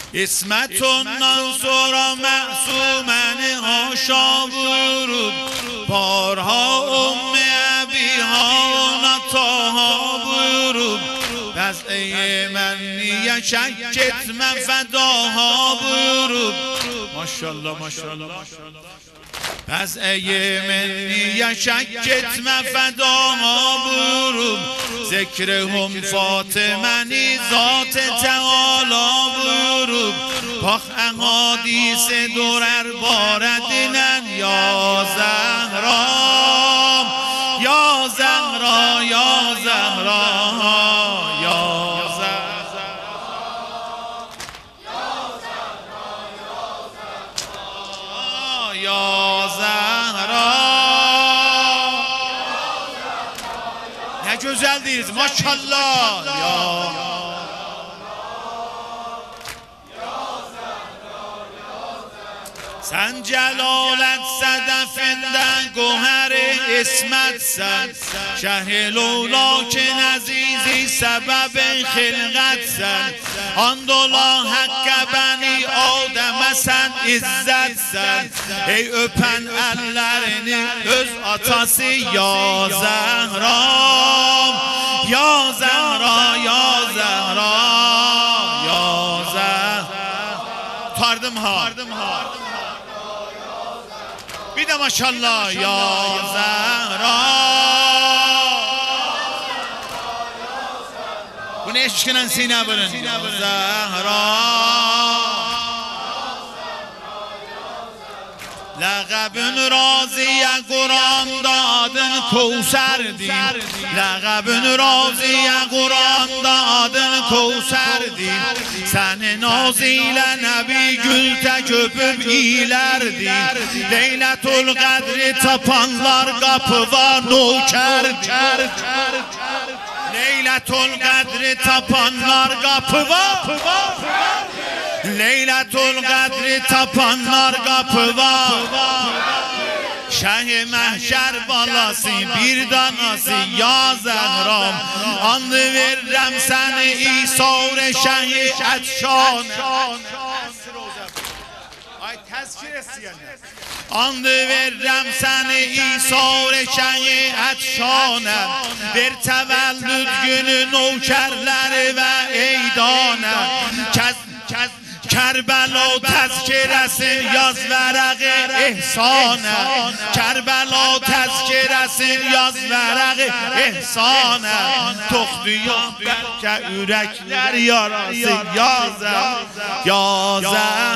اسمتونdan sonra معصومن هاشا buyurub بارها ام ابیها نتاها buyurub وضعه من نیه شک etme فداها buyurub ماشاءالله ماشاءالله وضعه من نیه شک etme فداها buyurub ذکرهم فاطمنی ذات تعالی buyurub پاک احادیث درر باردینن یا زهرا یا زهرا یا زهرا یا زهرا یا زهرا نه güzel değiliz maşallah ya sen celalet sedefinden goher ismet sen şehil lakin azizi sebeb hilqet sen andola hakka beni ademe sen izzet sen ey öpen ellerini öz atası ya Zehram ya Zehra ya Zehra ya Zehra tutardım ha bir de maşallah ya Zehra bu ne eşkinen sine bırın Zehra لقبن راضیه قرآن دادن کوثر دین لقبن راضیه قرآن دادن کوثر دین sen nazile nebi gül teköpüp iyilerdi Leyletul Kadri tapanlar kapı var nöker Leyletul Kadri tapanlar kapı var Leyletul Kadri tapanlar kapı var Şeh-i Mehşer balası bir danası ya Zehram Andı veririm seni İsa'ur şeh-i etşan Andı veririm seni İsa'ur şeh-i etşanə Bir təvəllüd günü nökerleri ve eydane Kerbela tezkiresin yaz verəqi ihsanə Kerbela tezkiresin yaz verəqi ihsanə Toxdu yox bəlkə ürəklər yarası ya Zəhra